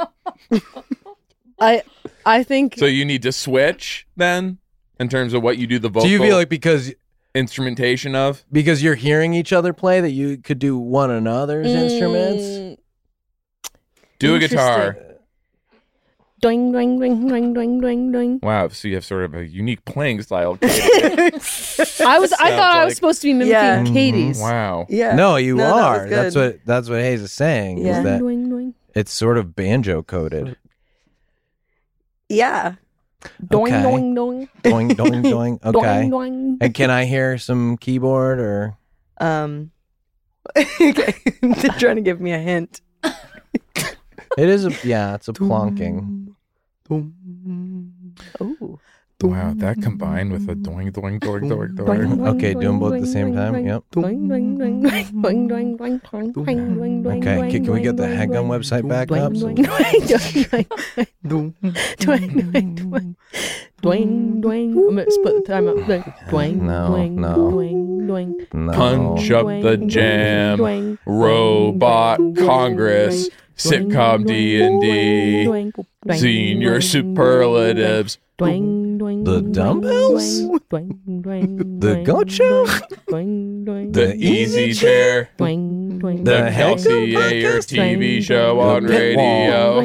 I think So you need to switch then in terms of what you do the vocal Do you feel like because instrumentation of? you're hearing each other play that you could do one another's instruments? Do a guitar. Doing, doing, doing, doing, doing, doing, doing. Wow, so you have sort of a unique playing style. Katie. I thought I was like- supposed to be mimicking Yeah. Katie's. Wow. Yeah. No, you No, that was are. good. That's what Hayes is saying. Yeah. Is that Doing, doing, it's sort of banjo coded. Yeah. doing, Okay. doing, doing, Doing, doing, doing. Okay. doing, doing. And can I hear some keyboard or? Okay. They're trying to give me a hint. It is it's a plonking. Oh. Wow, that combined with a doing, doing, doing, doing, doing. Okay, doing both at the same time. Yep. Okay, can we get the Headgum website back up? Dwayne. I'm gonna split the time up. Dwayne. No. Punch up the jam, robot Congress, sitcom D&D, senior superlatives. The dumbbells? The goat show? The easy chair, the Kelsey Ayer TV show on The pit wall.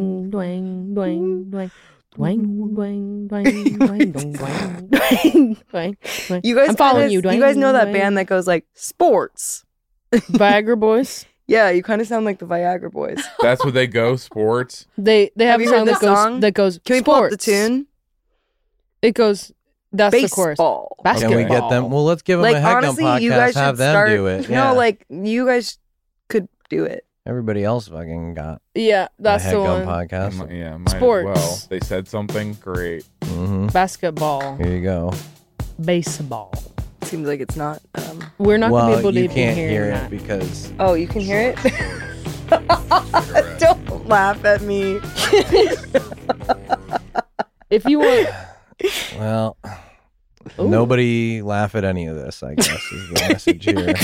You guys I'm following kinda- you. You guys know that Dwayne. band that goes like sports. Viagra Boys. Yeah, you kind of sound like the Viagra Boys. That's what they go, sports. They have you a heard song this song? that goes. Can we pull up the sports. tune? It goes. That's the chorus. Baseball. Can Basketball. we get them? Well, let's give them Like a Headgum honestly, podcast. you guys Have should them start. do it. Yeah. No, like you guys could do it. Everybody else fucking got Yeah, that's a the Headgum one. podcast. Yeah, might Sports. as well. They said something great. Mm-hmm. Basketball, Here you go. baseball. Seems like it's not. We're not gonna Well, be able to you even can't hear hear that. it because Oh, you can hear it. Don't laugh at me. If you want, well, nobody laugh at any of this. I guess is the message here.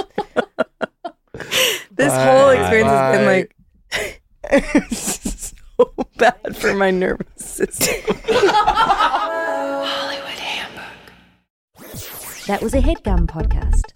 This whole experience has been like so bad for my nervous system. That was a HeadGum podcast.